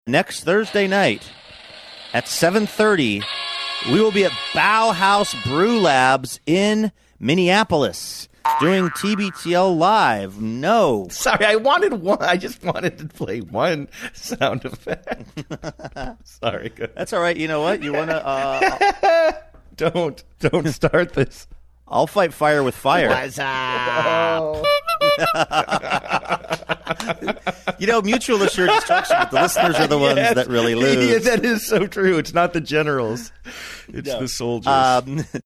next Thursday night at 7:30, we will be at Bauhaus Brew Labs in Minneapolis doing TBTL Live. No. Sorry, I wanted one. I just wanted to play one sound effect. Sorry. Go ahead. That's all right. You know what? You want to... Don't start this. I'll fight fire with fire. What's up? Mutual assured destruction, but the listeners are the ones that really lose. Yeah, that is so true. It's not the generals. It's the soldiers.